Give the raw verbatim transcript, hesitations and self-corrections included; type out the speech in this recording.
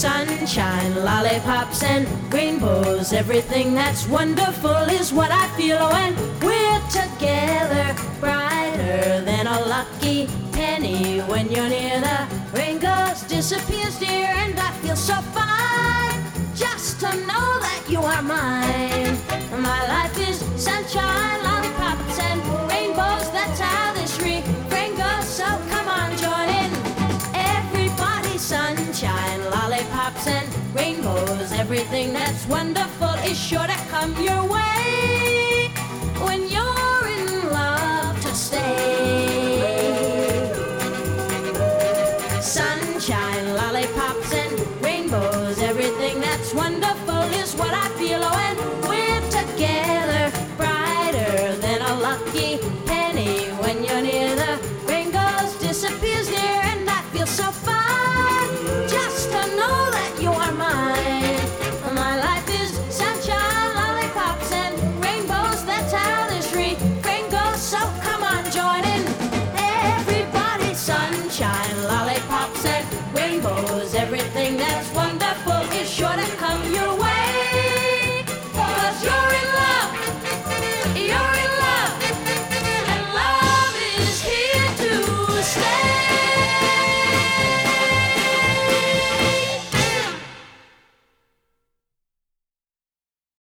Sunshine, lollipops, and rainbows. Everything that's wonderful is what I feel when we're together. Brighter than a lucky penny when you're near. The rain goes, disappears, dear, and I feel so fine just to know that you are mine. My life is sunshine, lollipops, and rainbows. That's how this refrain goes. So come on, join in. Everybody, sunshine, lollipops, and rainbows. Everything that's wonderful is sure to come your way when you're in love to stay. Sunshine, lollipops, and rainbows. Everything that's wonderful is what I feel when we're together. Brighter than a lucky penny when you're near. The rain goes, disappears, dear, and I feel so fine just to know that you are mine. My life is sunshine, lollipops, and rainbows. That's how this refrain goes. So come on, join in. Everybody, sunshine, lollipops, and rainbows. Everything that's wonderful is sure to come your way